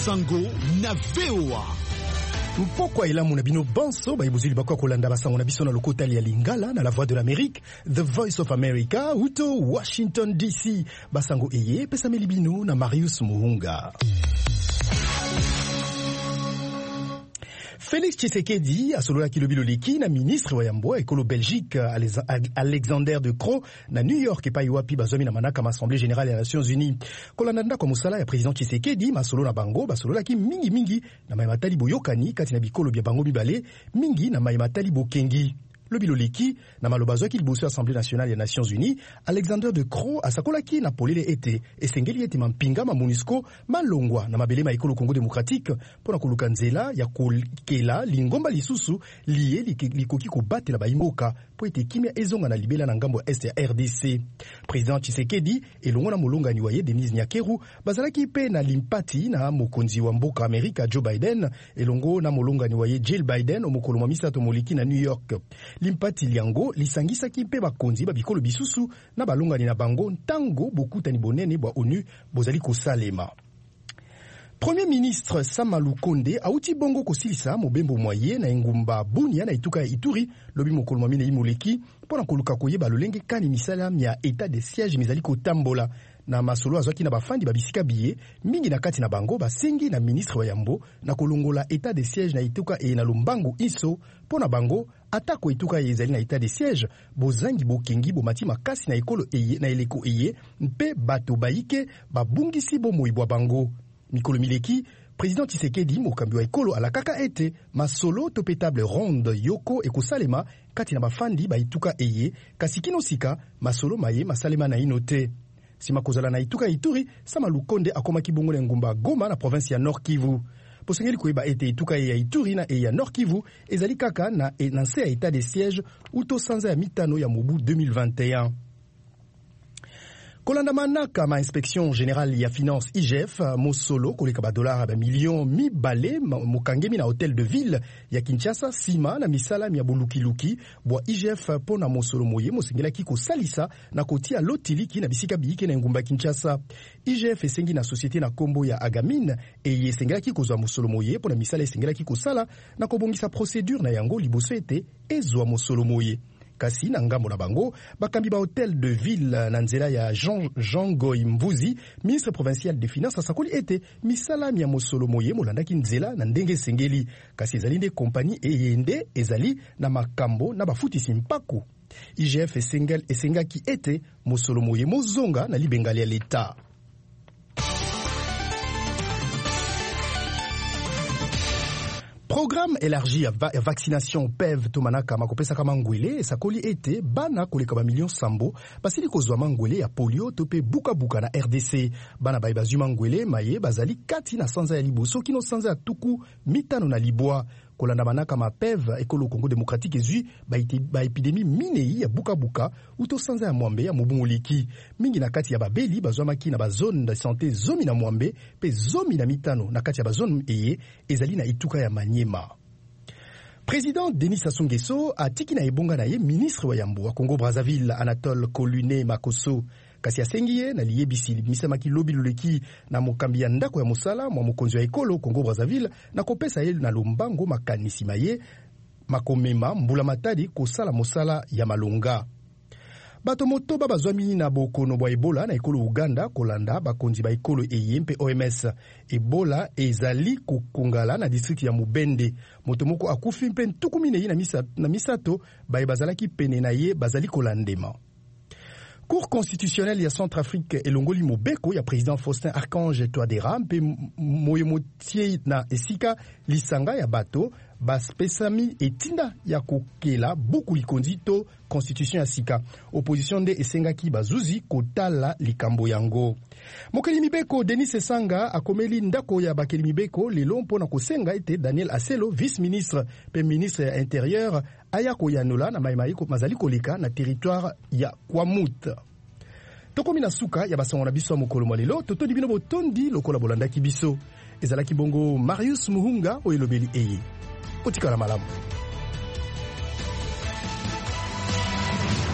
Sango na VOA. Mpokwa elamu na bino banso baibuzili bakwa kolanda basango na biso na lokotali ya Lingala na la Voix de l'Amérique, The Voice of America, uto Washington DC. Basango eye pesa melibino na Marius Muhunga. Félix Tshisekedi asolola kilobilo leki na ministre wa yambo ekolo Belgique Alexander de Croo na New York epa iwapi bazomi na manaka ma Assemblée Générale ya Nations Unies. Kolanda kwa musala ya président Tshisekedi masolo na bango basolola ki mingi na mayimatali boyokani kati na bikolo bya bango mibale mingi na mayimatali bokengi. Lobilo leki na malobazo ki liboso Assemblée Nationale ya Nations Unies, Alexander de Croo asakolaki na polele ete esengeli ete mampinga ma MONUSCO malongwa na mabele ma ekolo Congo démocratique pona koluka nzela ya kolekela lingomba lisusu liye likoki kobatela bayimboka po ete kimia ezonga na libela na ngambo est ya RDC. Président Tshisekedi elongo na molongani wa ye Denis Nyakeru bazalaki pe na limpati na mokonzi wa mboka Amerika Joe Biden elongo na molongani wa ye Jill Biden omokolo misato moliki na New York. Limpati liango lisangisaki mpe bakonzi babikolo bisusu na balongani na bango ntango bokutani bonene bwa ONU bozali kosalema. Premier ministre Sama Lukonde auti bongo kosilisa mobembo moye na engumba Bunia na ituka ya Ituri lobi mokolo mamine imoleki pona koluka koyeba lolenge kani misala ya état de siège mizali kotambola na masolo azwaki na bafandi babisika biye mingi na kati na bango basengi na ministre wa yambo na kolongola état de siège na ituka e na Lumbango iso pona bango atako ituka ezali na état de siège bozangi bokengi bomati makasi na ekolo eye na eleko eye mpe bato baike babungisi bomoibwa bango. Mikolo mileki, président Tshisekedi mokambi wa ekolo alakaka ete masolo to pe table ronde yoko ekosalema kati na bafandi baituka eye kasi kino sika masolo maye masalema na inote. Sima kozala na ituka Ituri, Sama Lukonde akomaki bongo na ngumba Goma na province ya Nord Kivu. Posengeli koyeba ete ituka ya Ituri na ya Nord Kivu ezali kaka na nse ya état de siège uto sanza ya mitano ya mobu 2021. Kolanda manaka ma inspection générale ya finance IGF mosolo koleka ba dollars ba millions mi balé mokangemi na hôtel de ville ya Kinshasa sima na misala ya bolukiluki bwa IGF pona mosolo moye mosengela ki kosalisa na kotia lotiliki na bisika biyike na ngumba Kinshasa. IGF esengi na société na kombo ya Agamine e yesengela ki kozwa mosolo moye pona misala esengela ki kosala na kobongisa procédure na yango liboso ete ezwa mosolo moye. Kasi na ngambo na bango bakambi ba hôtel de ville na nzela ya Jean Goy Mvuzi, ministre provincial des finances asakoli ete misala ya mosolo moye molandaki nzela na ndenge sengeli kasi ezali nde kompani eyende ezali na makambo na bafutisi mpako. IGF esengaki ete mosolo moye mozonga na libengali ya l'État. Programme élargi à vaccination PEV tomanaka makopesa kama ngwele sakoli ete bana koleka ba million sambo basili kozwa mangwele ya polio tope buka na RDC bana bai bazuma ngwele maye bazali kati na sanza ya liboso kino sanza ya tuku mitano na libwa kolanda manaka ma PEV ekolo Congo démocratique ezui ba épidémie minei ya buka uto sanza ya mwambe ya mobungoliki mingi na kati ya babeli bazwa maki na ba zone de santé zomi na mwambe pe zomi na mitano na kati ya ba zone eye ezali na ituka ya Manyema. Président Denis Sassou Nguesso atiki na ebonga na ye ministre wa yambo wa Congo Brazzaville Anatole Kolune Makoso kasi asengiye na liyebisi misamaki lobi luleki na mokambi ya ndako ya mosala mwa mokonzi wa ekolo Congo Brazzaville na kopesa ye na Lumbango makanisi maye makomema mbula matadi kosala mosala ya malonga. Bato motoba bazwami na bokono bwa Ebola na ekolo Uganda kolanda bakonzi ba ekolo eyempe OMS. Ebola ezali kokongala na district ya Mubende. Motomoko akufi mpe ntukumine na misato baye bazalaki pene na ye bazali kolandema. Cour constitutionnelle ya Centrafrique elongoli mobeko ya président Faustin Archange Touadéra mpe moyemotie na esika lisanga ya bato baspesami etinda ya kokela buku likonzi to constitution ya sika. Opposition nde esengaki bazuzi kotala likambo yango. Mokeli mibeko Denis Esanga akomeli ndako ya bakeli mibeko lelo mpona kosenga ete Daniel Aselo vice-ministre pe ministre ya intérieur aya koyanola na maimaiko mazali koleka na territoire ya Kwamut. Tokomi na suka ya basongo na biso mokolo malelo totoni bino botondi lokola bolandaki biso ezalaki bongo Marius Muhunga oyelobeli eye otikala malamu.